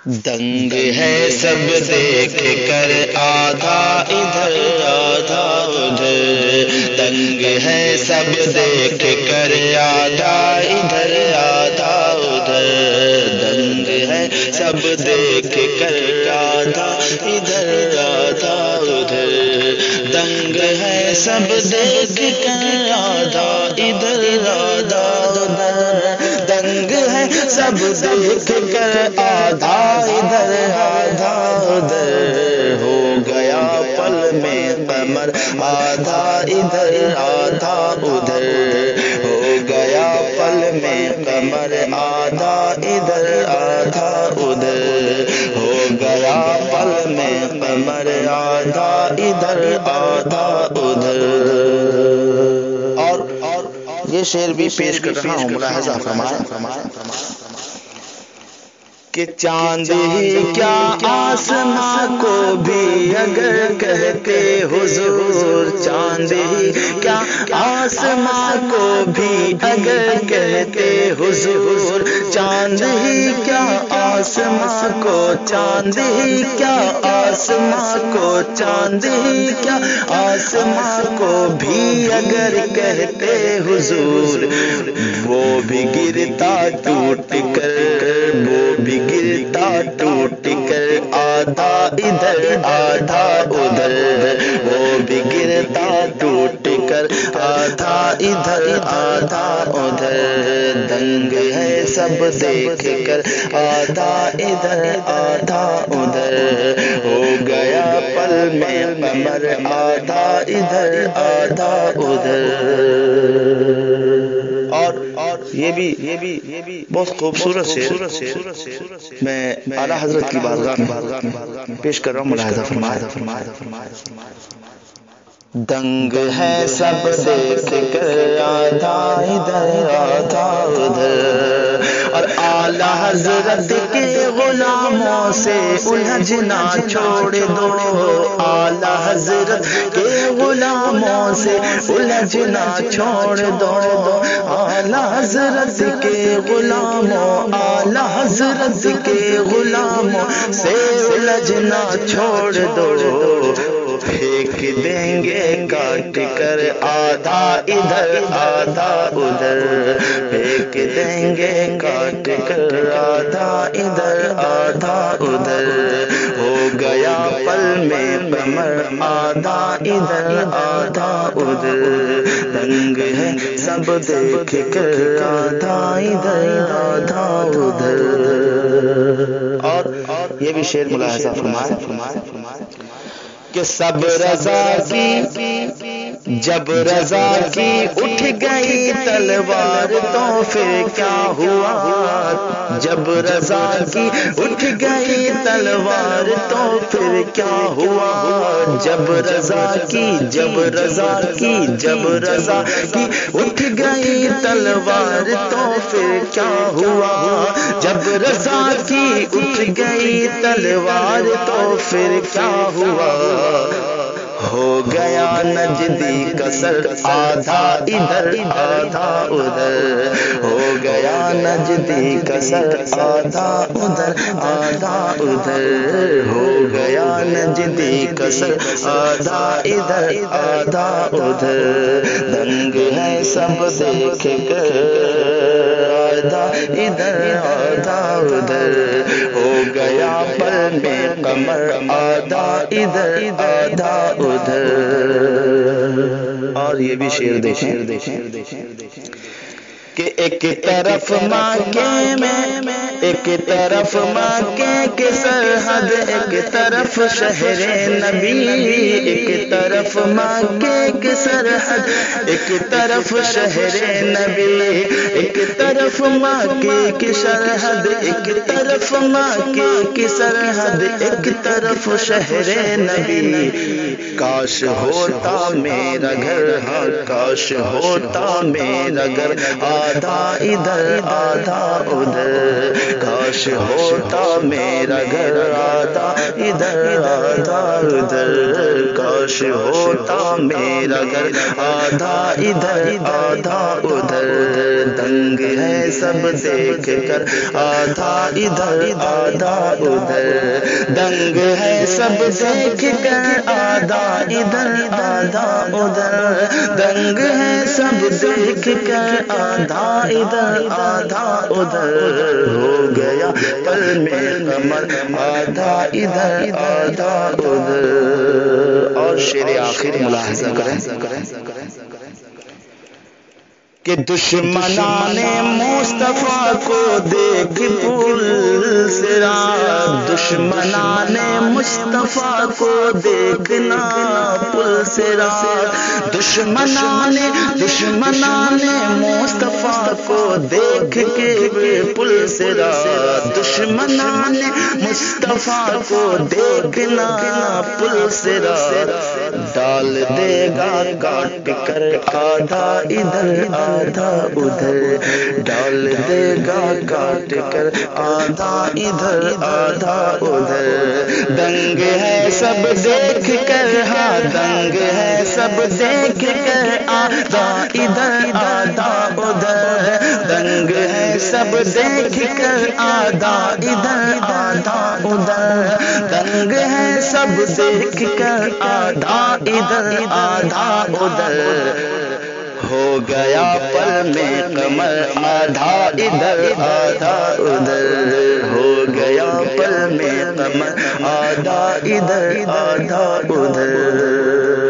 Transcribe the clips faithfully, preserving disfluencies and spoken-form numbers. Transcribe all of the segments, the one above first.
دنگ ہے سب دیکھ کر آدھا ادھر آدھا ادھر، دنگ ہے سب دیکھ کر آدھا ادھر آدھا ادھر، دنگ ہے سب دیکھ کر آدھا ادھر آدھا ادھر، دنگ ہے سب دیکھ کر آدھا ادھر آدھا ادھر، دنگ ہے سب دیکھ کر آدھا ادھر آدھا ادھر، ہو گیا پل میں قمر آدھا ادھر آدھا ادھر، ہو گیا پل میں قمر آدھا ادھر آدھا ادھر، ہو گیا پل میں قمر آدھا ادھر آدھا ادھر۔ اور یہ شعر بھی پیش کر رہا ہوں، ملاحظہ فرمائیں کہ چاند ہی کیا آسماں کو بھی اگر کہتے حضور، چاند ہی کیا آسماں کو بھی اگر کہتے حضور، چاند ہی کیا آسماں کو، چاند ہی کیا آسماں کو، چاند ہی کیا آسماں کو بھی اگر کہتے حضور، وہ بھی گرتا ٹوٹ کر، وہ بھی گرتا ٹوٹ کر آدھا ادھر آدھا ادھر، وہ بھی گرتا ٹوٹ کر آدھا ادھر آدھا ادھر، دنگ ہے سب دیکھ کر آدھا ادھر آدھا ادھر، ہو گیا پل میں قمر آدھا ادھر آدھا ادھر۔ اور یہ بھی یہ بھی یہ بھی بہت خوبصورت شعر میں اعلیٰ حضرت کی بارگاہ میں پیش کر رہا ہوں، ملاحظہ فرمائے۔ دنگ ہے سب دیکھ کر آدھا ادھر آدھا ادھر، اور اعلیٰ حضرت کے غلاموں سے الجھنا چھوڑ دو، اعلیٰ حضرت کے غلاموں سے الجھنا چھوڑ دو، اعلیٰ حضرت کے غلاموں، اعلیٰ حضرت کے غلاموں سے الجھنا چھوڑ دو، پھینک دیں گے کاٹ کر آدھا ادھر آدھا ادھر، پھینک دیں گے کاٹ کر آدھا ادھر آدھا ادھر، ہو گیا پل میں قمر آدھا ادھر آدھا ادھر، دنگ ہے سب دیکھ کر آدھا ادھر آدھا ادھر۔ اور یہ بھی شعر ملاحظہ فرمائے کہ سب رضا کی، جب رضا کی اٹھ گئی تلوار تو پھر کیا ہوا، جب رضا کی اٹھ گئی تلوار تو پھر کیا ہوا، جب رضا کی، جب رضا کی، جب رضا کی اٹھ گئی تلوار تو پھر کیا ہوا، جب رضا کی اٹھ گئی تلوار تو پھر کیا ہوا، ہو گیا نجدی کا سر آدھا ادھر آدھا ادھر، ہو گیا نجدی کا سر آدھا ادھر آدھا ادھر، ہو گیا نجدی کا سر آدھا ادھر آدھا ادھر، دنگ ہے سب دیکھ کر آدھا ادھر آدھا ادھر، ہو گیا پل میں قمر آدھا ادھر آدھا ادھر۔ اور یہ بھی شعر دیکھیں کہ ایک طرف مکے میں، ایک طرف مکے کی سرحد، ایک طرف شہر نبی، ایک طرف مکے کی سرحد، ایک طرف شہر نبی، ایک طرف مکے کی سرحد، ایک طرف مکے کی سرحد، ایک طرف شہر نبی، کاش ہوتا میرا گھر، ہاں کاش ہوتا میرا گھر آدھا ادھر آدھا ادھر، کاش کاش ہوتا میرا گھر آدھا ادھر آدھا ادھر، کاش ہوتا میرا گھر آدھا ادھر آدھا ادھر، دنگ ہے سب دیکھ کر آدھا ادھر آدھا ادھر، دنگ ہے سب دیکھ کر آدھا ادھر آدھا ادھر، دنگ ہے سب دیکھ کر آدھا ادھر آدھا ادھر، ہو گیا پل میں قمر آدھا ادھر آدھا ادھر۔ اور شعر آخر ملاحظہ کریں کہ دشمنان مصطفیٰ کو دیکھ پل سرا، دشمنان مصطفیٰ کو دیکھنا پل سرا، دشمنان دشمنان مصطفیٰ کو دیکھ کے پل سرا، دشمنان مصطفیٰ کو دیکھنا پل سرا، ڈال دے گا کاٹ کر آدھا ادھر آدھا ادھر، ڈال دے گا کاٹ کر آدھا ادھر آدھا ادھر، دنگ ہے سب دیکھ کر، ہاں دنگ ہے سب دیکھ کر آدھا ادھر آدھا ادھر، دنگ ہے سب دیکھ کر آدھا ادھر آدھا ادھر، دنگ ہے سب دیکھ کر آدھا ادھر آدھا ادھر، ہو گیا پل میں قمر آدھا ادھر آدھا ادھر، ہو گیا پل میں قمر آدھا ادھر آدھا ادھر۔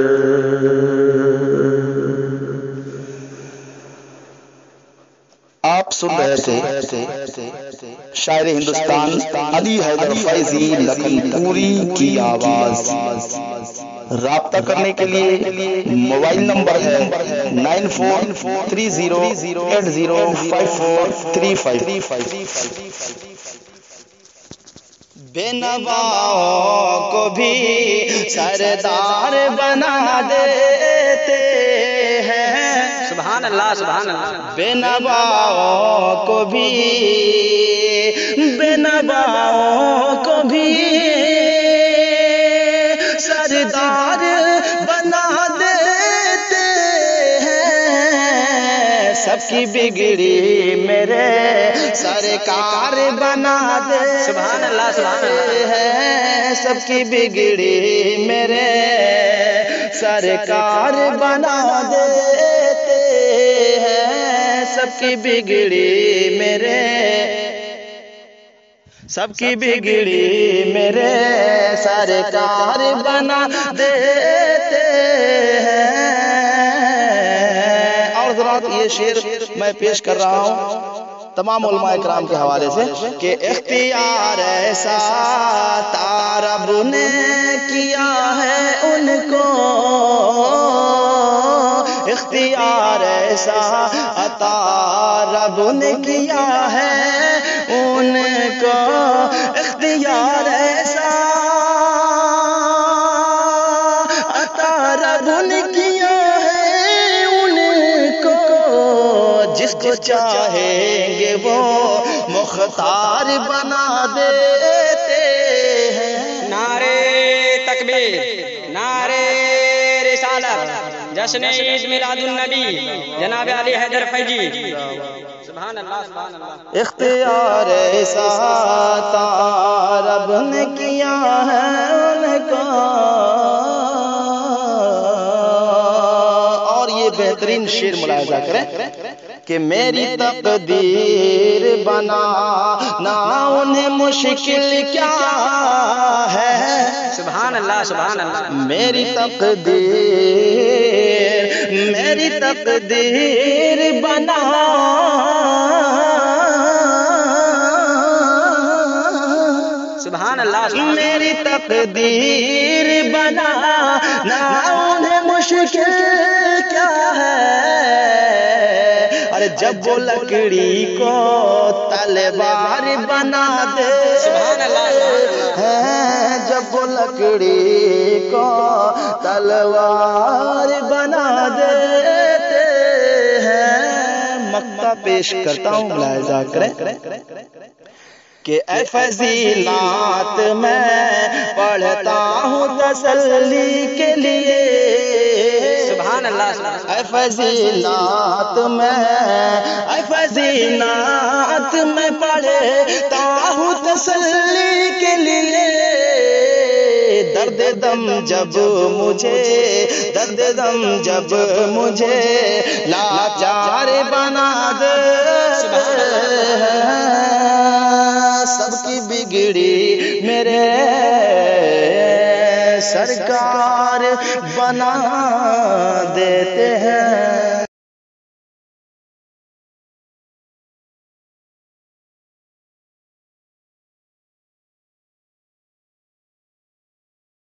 آپ سن رہے تھے شاعر ہندوستان علی حیدر فیضی لکھن پوری کی آواز۔ رابطہ کرنے کے لیے موبائل نمبر ہے nine four three zero eight zero five four three five. بے نواؤں کو بھی سردار بنا دیتے ہیں، سبحان اللہ سبحان اللہ، بے نواؤں کو بھی بے نواؤں کو بھی سردار بنا دیتے ہیں، سب کی بگڑی میرے سرکار بنا دیتے سبحان اللہ سبحان اللہ ہیں، سب کی بگڑی میرے سرکار بنا دیتے ہیں، سب کی بگڑی میرے سب کی بگڑی میرے سرکار بنا دیتے ہیں۔ اور حضرات یہ شعر میں پیش کر رہا ہوں تمام علماء کرام کے حوالے سے کہ اختیار ایسا رب نے کیا ہے ان کو، اختیار ایسا عطا رب نے کیا ہے ان کو، اختیار ایسا عطا رب نے کیا ہے ان کو، جس کو چاہیں گے وہ مختار بنا دیتے ہیں۔ نعرے تکبیر، نعرے رسالت، جشن عید میلاد النبی جناب علی حیدر فیضی، سبحان اللہ سبحان اللہ۔ اختیار ایسا رب نے کیا ہے ان کو، اور یہ بہترین شعر ملاحظہ کریں کہ میری تقدیر بنا نہ انہیں مشکل کیا ہے، سبحان اللہ سبحان اللہ، میری تقدیر میری تقدیر بنا سبحان اللہ، میری تقدیر بنا نہ انہیں مشکل کیا ہے، ارے جب وہ لکڑی کو تلوار بنا دے، سبحان اللہ، جب وہ لکڑی کو تلوار بنا دیتے ہیں۔ مقطع پیش کرتا ہوں، ملاحظہ کریں کہ اے فضیلات میں پڑھتا ہوں تسلی کے لیے، سبحان اللہ، اے فضیلات میں اے فضیلات میں پڑھتا ہوں تسلی کے لیے، درد دم جب مجھے درد دم جب مجھے لاچار بنا دے، سب کی بگڑی میرے سرکار بنا دیتے ہیں۔